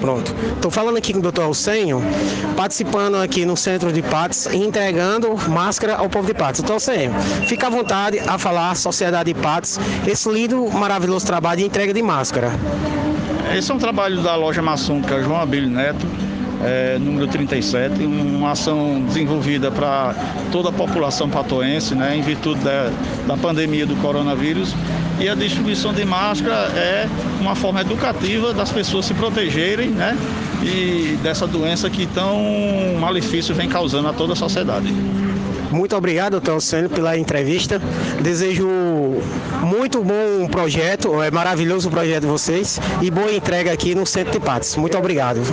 Pronto. Estou falando aqui com o Dr. Alcenho, participando aqui no centro de Patos e entregando máscara ao povo de Patos. Dr. Alcenho, fica à vontade a falar, Sociedade de Patos, esse lindo, maravilhoso trabalho de entrega de máscara. Esse é um trabalho da loja maçônica João Abílio Neto, número 37, uma ação desenvolvida para toda a população patoense, né, em virtude da pandemia do coronavírus. E a distribuição de máscara é uma forma educativa das pessoas se protegerem, né, e dessa doença que tão malefício vem causando a toda a sociedade. Muito obrigado, Dr. Alcenho, pela entrevista. Desejo muito bom projeto, é maravilhoso o projeto de vocês e boa entrega aqui no centro de Patos. Muito obrigado.